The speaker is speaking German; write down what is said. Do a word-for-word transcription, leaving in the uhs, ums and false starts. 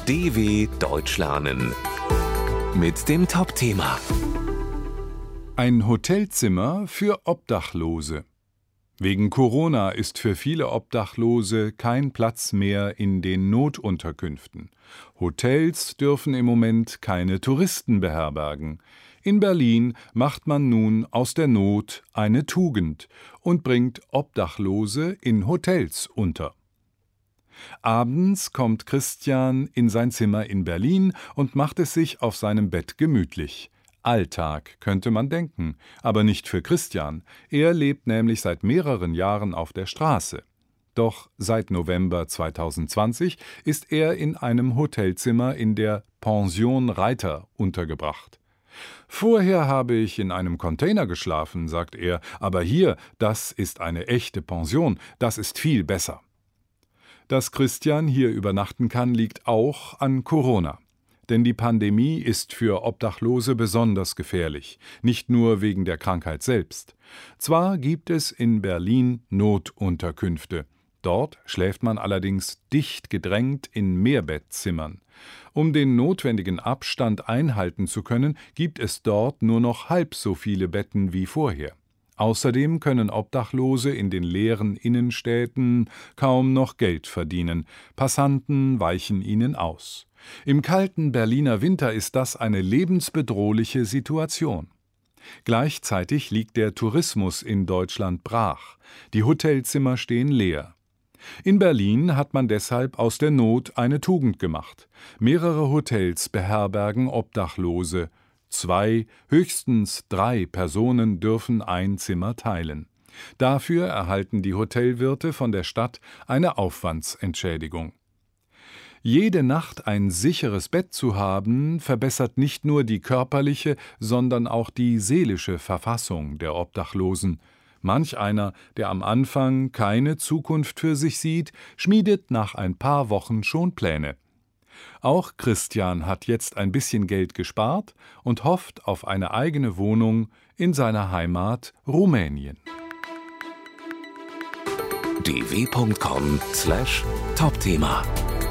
D W Deutsch lernen mit dem Top-Thema Ein Hotelzimmer für Obdachlose. Wegen Corona ist für viele Obdachlose kein Platz mehr in den Notunterkünften. Hotels dürfen im Moment keine Touristen beherbergen. In Berlin macht man nun aus der Not eine Tugend und bringt Obdachlose in Hotels unter. Abends kommt Christian in sein Zimmer in Berlin und macht es sich auf seinem Bett gemütlich. Alltag, könnte man denken, aber nicht für Christian. Er lebt nämlich seit mehreren Jahren auf der Straße. Doch seit November zweitausendzwanzig ist er in einem Hotelzimmer in der Pension Reiter untergebracht. Vorher habe ich in einem Container geschlafen, sagt er, aber hier, das ist eine echte Pension, das ist viel besser. Dass Christian hier übernachten kann, liegt auch an Corona. Denn die Pandemie ist für Obdachlose besonders gefährlich, nicht nur wegen der Krankheit selbst. Zwar gibt es in Berlin Notunterkünfte. Dort schläft man allerdings dicht gedrängt in Mehrbettzimmern. Um den notwendigen Abstand einhalten zu können, gibt es dort nur noch halb so viele Betten wie vorher. Außerdem können Obdachlose in den leeren Innenstädten kaum noch Geld verdienen. Passanten weichen ihnen aus. Im kalten Berliner Winter ist das eine lebensbedrohliche Situation. Gleichzeitig liegt der Tourismus in Deutschland brach. Die Hotelzimmer stehen leer. In Berlin hat man deshalb aus der Not eine Tugend gemacht. Mehrere Hotels beherbergen Obdachlose. Zwei, höchstens drei Personen dürfen ein Zimmer teilen. Dafür erhalten die Hotelwirte von der Stadt eine Aufwandsentschädigung. Jede Nacht ein sicheres Bett zu haben, verbessert nicht nur die körperliche, sondern auch die seelische Verfassung der Obdachlosen. Manch einer, der am Anfang keine Zukunft für sich sieht, schmiedet nach ein paar Wochen schon Pläne. Auch Christian hat jetzt ein bisschen Geld gespart und hofft auf eine eigene Wohnung in seiner Heimat Rumänien. d w punkt com slash Top-Thema